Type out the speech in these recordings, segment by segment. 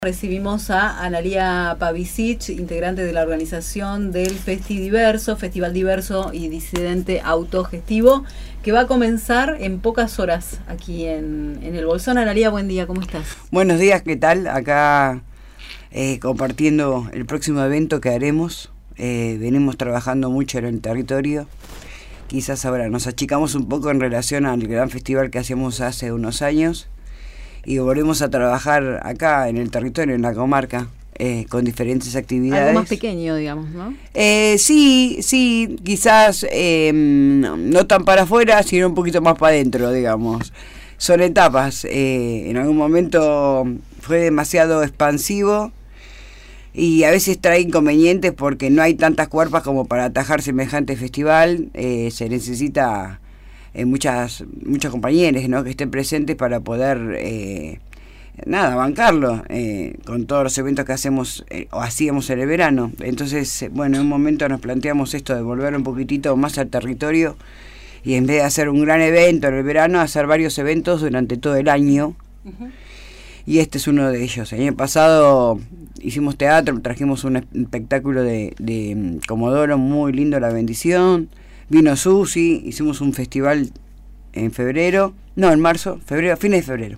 Recibimos a Analía Pavicic, integrante de la organización del Festival Diverso y Disidente Autogestivo, que va a comenzar en pocas horas aquí en el Bolsón. Analía, buen día, ¿cómo estás? Buenos días, ¿qué tal? Acá compartiendo el próximo evento que haremos. Venimos trabajando mucho en el territorio. Quizás ahora nos achicamos un poco en relación al gran festival que hacíamos hace unos años. Y volvemos a trabajar acá en el territorio, en la comarca, con diferentes actividades. Algo más pequeño, digamos, ¿no? Sí, quizás no tan para afuera, sino un poquito más para adentro, digamos. Son etapas. En algún momento fue demasiado expansivo y a veces trae inconvenientes porque no hay tantas cuerpas como para atajar semejante festival. Se necesita muchos compañeros, ¿no?, que estén presentes para poder bancarlo con todos los eventos que hacemos o hacíamos en el verano. Entonces, bueno, en un momento nos planteamos esto de volver un poquitito más al territorio y en vez de hacer un gran evento en el verano, hacer varios eventos durante todo el año. Uh-huh. Y este es uno de ellos. El año pasado hicimos teatro, trajimos un espectáculo de Comodoro muy lindo, La Bendición. Vino Susi, hicimos un festival en marzo, fines de febrero.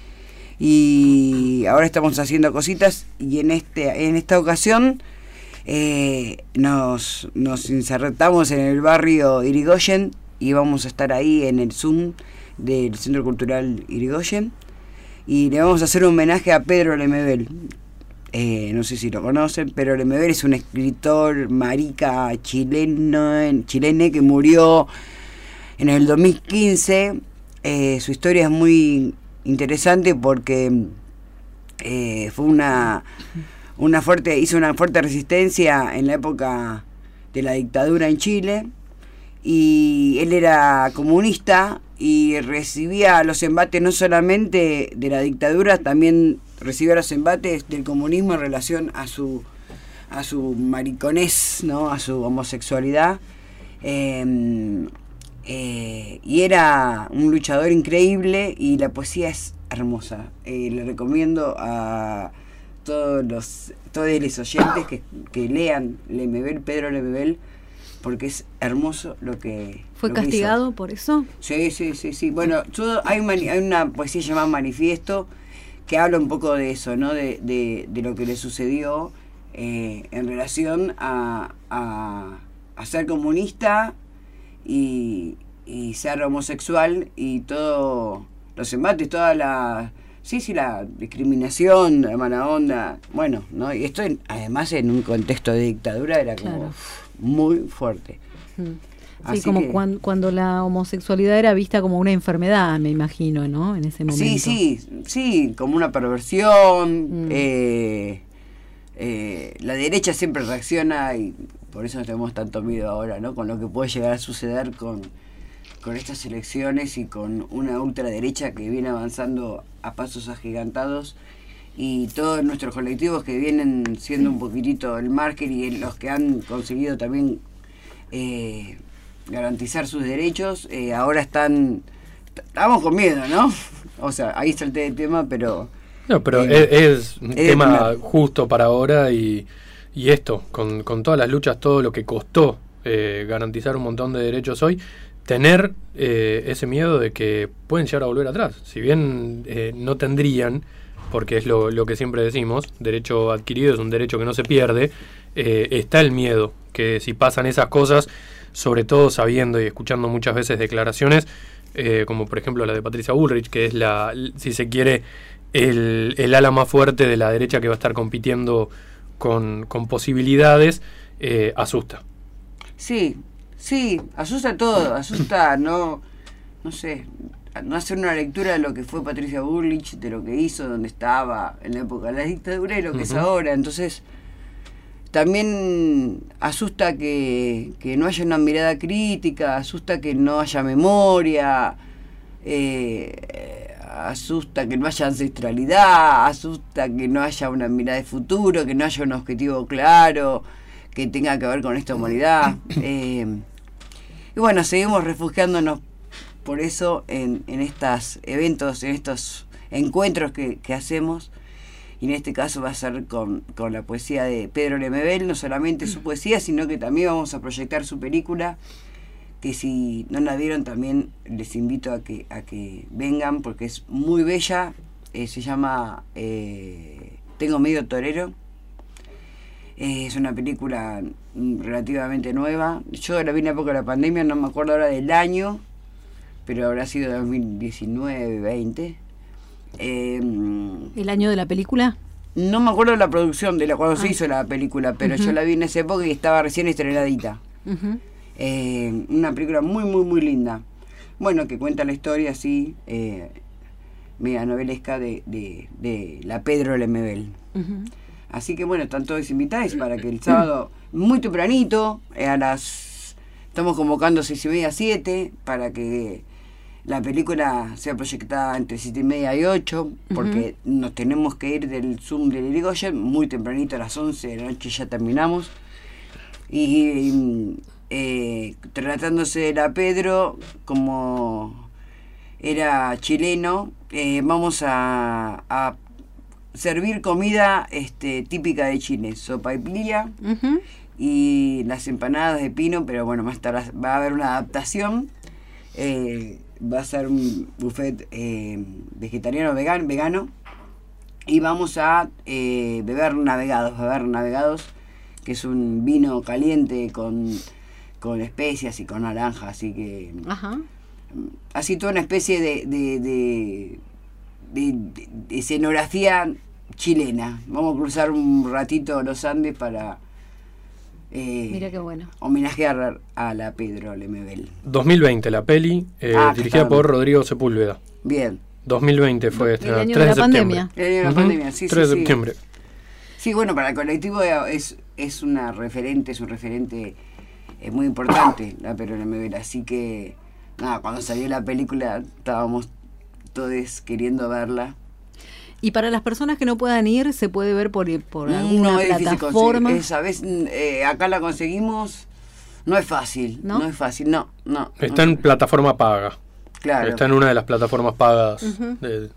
Y ahora estamos haciendo cositas y en esta ocasión nos insertamos en el barrio Irigoyen y vamos a estar ahí en el Zoom del Centro Cultural Irigoyen y le vamos a hacer un homenaje a Pedro Lemebel. No sé si lo conocen, pero Lemebel es un escritor marica chileno que murió en el 2015. Su historia es muy interesante porque hizo una fuerte resistencia en la época de la dictadura en Chile, y él era comunista y recibía los embates no solamente de la dictadura, también recibía los embates del comunismo en relación a su mariconés, ¿no?, a su homosexualidad, y era un luchador increíble y la poesía es hermosa. Le recomiendo a todos los oyentes que lean Pedro Lemebel, porque es hermoso lo que ¿Fue castigado por eso? Sí. Bueno, hay una poesía llamada Manifiesto que habla un poco de eso, ¿no? De lo que le sucedió en relación a ser comunista y ser homosexual y todos los embates, toda la discriminación, la mala onda, bueno, ¿no? Y esto además en un contexto de dictadura era como... Claro. Muy fuerte. Sí, como que, cuando la homosexualidad era vista como una enfermedad, me imagino, ¿no? En ese momento. Sí, como una perversión. La derecha siempre reacciona y por eso tenemos tanto miedo ahora, ¿no? Con lo que puede llegar a suceder con estas elecciones y con una ultraderecha que viene avanzando a pasos agigantados. Y todos nuestros colectivos que vienen siendo un poquitito el margen y los que han conseguido también garantizar sus derechos, ahora estamos con miedo, ¿no? O sea, ahí está el tema, pero... No, pero es un tema justo para ahora y esto, con todas las luchas, todo lo que costó garantizar un montón de derechos hoy, tener ese miedo de que pueden llegar a volver atrás. Si bien no tendrían... porque es lo que siempre decimos, derecho adquirido es un derecho que no se pierde, está el miedo, que si pasan esas cosas, sobre todo sabiendo y escuchando muchas veces declaraciones, como por ejemplo la de Patricia Bullrich, que es si se quiere, el ala más fuerte de la derecha que va a estar compitiendo con posibilidades, asusta. Sí, asusta todo, no sé... no hacer una lectura de lo que fue Patricia Bullrich, de lo que hizo, donde estaba en la época de la dictadura y lo que es ahora. Entonces también asusta que no haya una mirada crítica, asusta que no haya memoria, asusta que no haya ancestralidad, asusta que no haya una mirada de futuro, que no haya un objetivo claro que tenga que ver con esta humanidad. Y bueno, seguimos refugiándonos por eso en estos eventos, en estos encuentros que hacemos, y en este caso va a ser con la poesía de Pedro Lemebel, no solamente su poesía, sino que también vamos a proyectar su película, que si no la vieron también les invito a que vengan, porque es muy bella. Se llama Tengo Medio Torero. Es una película relativamente nueva. Yo la vi en la época de la pandemia, no me acuerdo ahora del año, pero habrá sido 2019, 20. ¿El año de la película? No me acuerdo de la producción, de cuando se hizo la película, pero yo la vi en esa época y estaba recién estrenadita. Una película muy, muy, muy linda. Bueno, que cuenta la historia así, media novelesca de la Pedro Lemebel. Así que bueno, están todos invitados para que el sábado, muy tempranito, estamos convocando 6:30, 7, para que la película sea proyectada entre 7:30 y 8, porque nos tenemos que ir del Zoom del Irigoyen muy tempranito, a las 11 de la noche ya terminamos. Y tratándose de la Pedro, como era chileno, vamos a servir comida típica de Chile, sopaipilla y las empanadas de pino, pero bueno, más tarde va a haber una adaptación. Va a ser un buffet vegetariano, vegano, y vamos a beber navegados, que es un vino caliente con especias y con naranja, así que así toda una especie de escenografía chilena. Vamos a cruzar un ratito los Andes para mira qué bueno, homenajear a la Pedro Lemebel. 2020 la peli, dirigida por Rodrigo Sepúlveda. Bien. 2020 fue estrenada, el año 3 de de la septiembre. pandemia. El año de la pandemia, sí, 3 de septiembre. Sí, bueno, para el colectivo es un referente muy importante la Pedro Lemebel, así que nada, cuando salió la película estábamos todos queriendo verla. Y para las personas que no puedan ir, ¿se puede ver por alguna plataforma? Esa vez acá la conseguimos, no es fácil, no es fácil, no. Está en plataforma paga. Claro. Está en una de las plataformas pagas de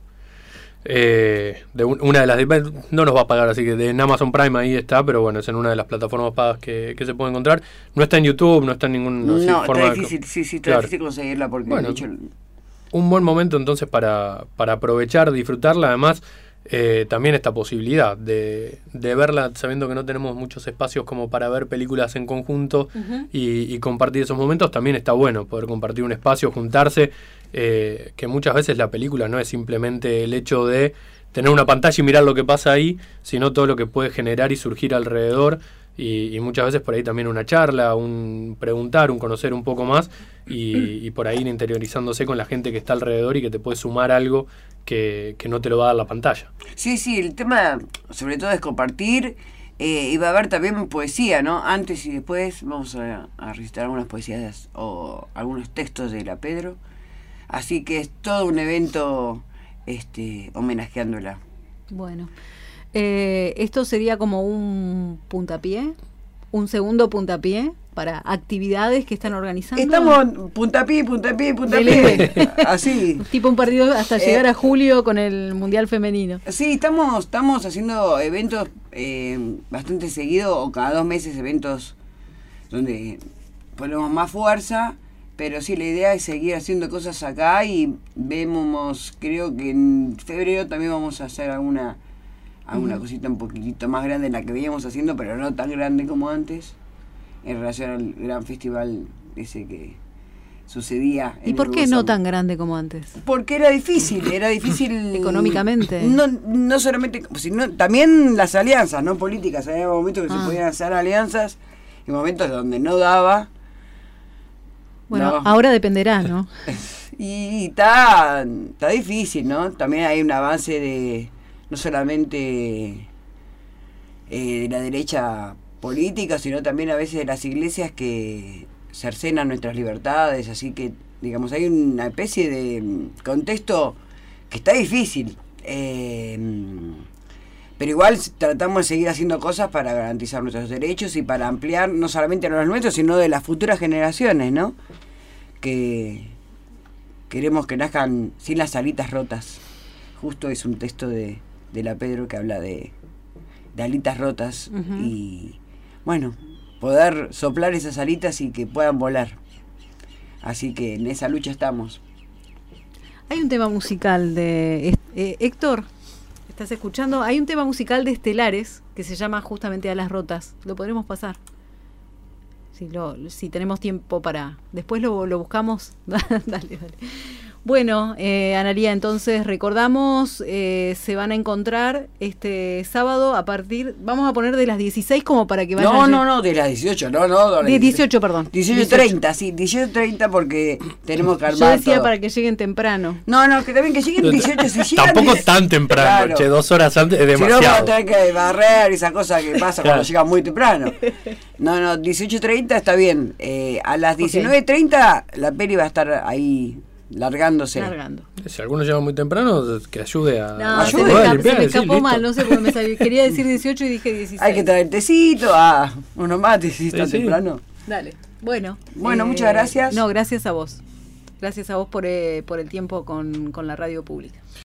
una de las no nos va a pagar, así que en Amazon Prime ahí está, pero bueno, es en una de las plataformas pagas que se puede encontrar. No está en YouTube, no está en ninguna forma. Está difícil, está difícil conseguirla porque bueno, de hecho, un buen momento entonces para aprovechar, disfrutarla. Además, también esta posibilidad de verla sabiendo que no tenemos muchos espacios como para ver películas en conjunto y compartir esos momentos. También está bueno poder compartir un espacio, juntarse, que muchas veces la película no es simplemente el hecho de tener una pantalla y mirar lo que pasa ahí, sino todo lo que puede generar y surgir alrededor. Y muchas veces por ahí también una charla, un preguntar, un conocer un poco más y por ahí ir interiorizándose con la gente que está alrededor y que te puede sumar algo que no te lo va a dar la pantalla. Sí, el tema sobre todo es compartir, y va a haber también poesía, ¿no? Antes y después vamos a recitar algunas poesías o algunos textos de la Pedro, así que es todo un evento homenajeándola. Bueno. Esto sería como un puntapié, un segundo puntapié para actividades que están organizando. Estamos puntapié, así. Tipo un partido hasta llegar a julio con el Mundial Femenino. Sí, estamos haciendo eventos bastante seguido, o cada 2 meses eventos donde ponemos más fuerza, pero sí, la idea es seguir haciendo cosas acá y vemos, creo que en febrero también vamos a hacer alguna cosita un poquitito más grande de la que veníamos haciendo, pero no tan grande como antes, en relación al gran festival ese que sucedía. ¿Y por qué no tan grande como antes? Porque era difícil económicamente. No solamente, sino también las alianzas, no políticas. Había momentos que se podían hacer alianzas y momentos donde no daba. Bueno, ahora dependerá, ¿no? Y está difícil, ¿no? También hay un avance de no solamente de la derecha política, sino también a veces de las iglesias que cercenan nuestras libertades, así que, digamos, hay una especie de contexto que está difícil, pero igual tratamos de seguir haciendo cosas para garantizar nuestros derechos y para ampliar no solamente los nuestros, sino de las futuras generaciones, ¿no? Que queremos que nazcan sin las alitas rotas. Justo es un texto de de la Pedro, que habla de alitas rotas y, bueno, poder soplar esas alitas y que puedan volar. Así que en esa lucha estamos. Hay un tema musical de Héctor, ¿estás escuchando? Hay un tema musical de Estelares que se llama justamente Alas Rotas. ¿Lo podremos pasar? Si tenemos tiempo para... Después lo buscamos. Dale. Bueno, Analía, entonces recordamos, se van a encontrar este sábado a partir... Vamos a poner de las 16 como para que vayan... No, de las 18, no. De 18, perdón. 18:30, sí, 18:30 porque tenemos que armar. Yo decía todo. para que lleguen temprano. No, que también que lleguen 18, si llegan... Tampoco tan temprano, claro. Che, 2 horas antes es demasiado. Si no, vamos a tener que barrer y esa cosa que pasa cuando llegan muy temprano. No, 18:30 está bien. A las 19:30 la peli va a estar ahí... Largándose. Si alguno llega muy temprano, que ayude a... No, se me escapó mal, no sé por qué me salió. Quería decir 18 y dije 16. Hay que traer tecito, unos mates si está temprano. Dale. Bueno, muchas gracias. No, gracias a vos. Gracias a vos por el tiempo con la radio pública.